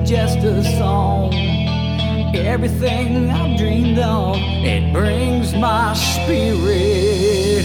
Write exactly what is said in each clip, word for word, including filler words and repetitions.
just a song. Everything I've dreamed of, it brings my spirit.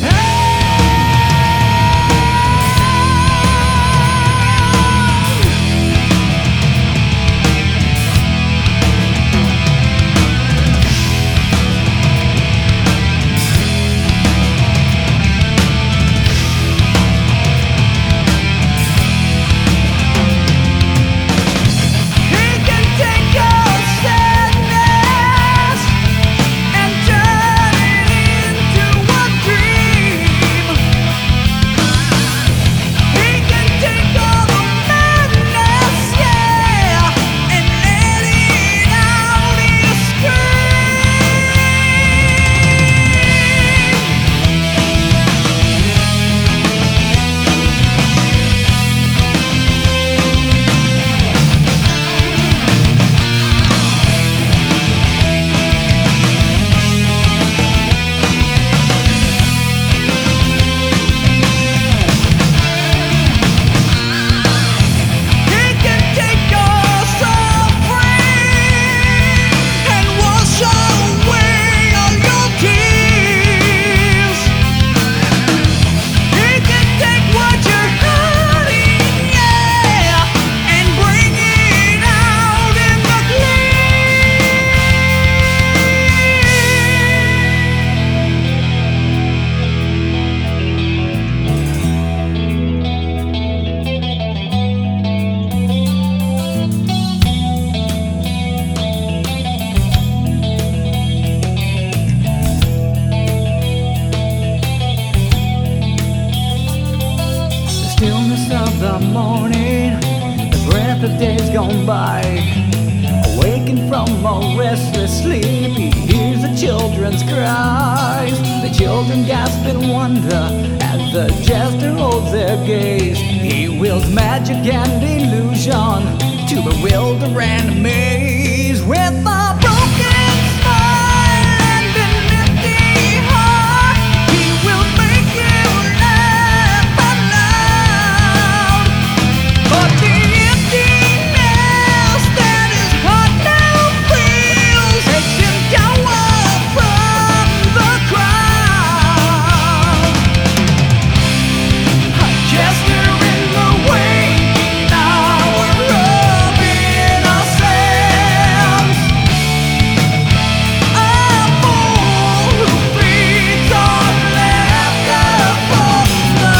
Stillness of the morning, the breath of days gone by. Awakened from a restless sleep, he hears the children's cries. The children gasp in wonder as the jester holds their gaze. He wields magic and illusion to bewilder and amaze. With a broken smile and an empty heart, he will make you laugh out loud. But the emptiness that his heart now feels takes him down from the crowd. A jester in the waking hour of innocence, a fool who feeds on laughter from the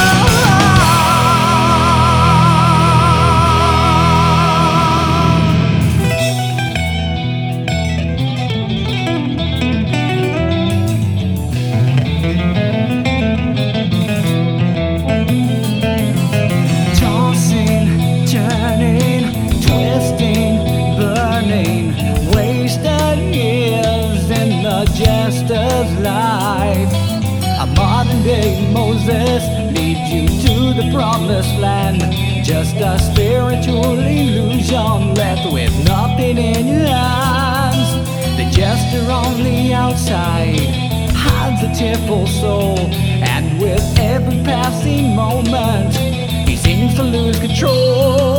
tossing, turning, twisting, burning, wasted years in the jester's life. A modern day Moses leads you to the promised land. Just a spiritual illusion left with nothing in your hands. The jester on the outside hides a tearful soul, and with every passing moment he seems to lose control.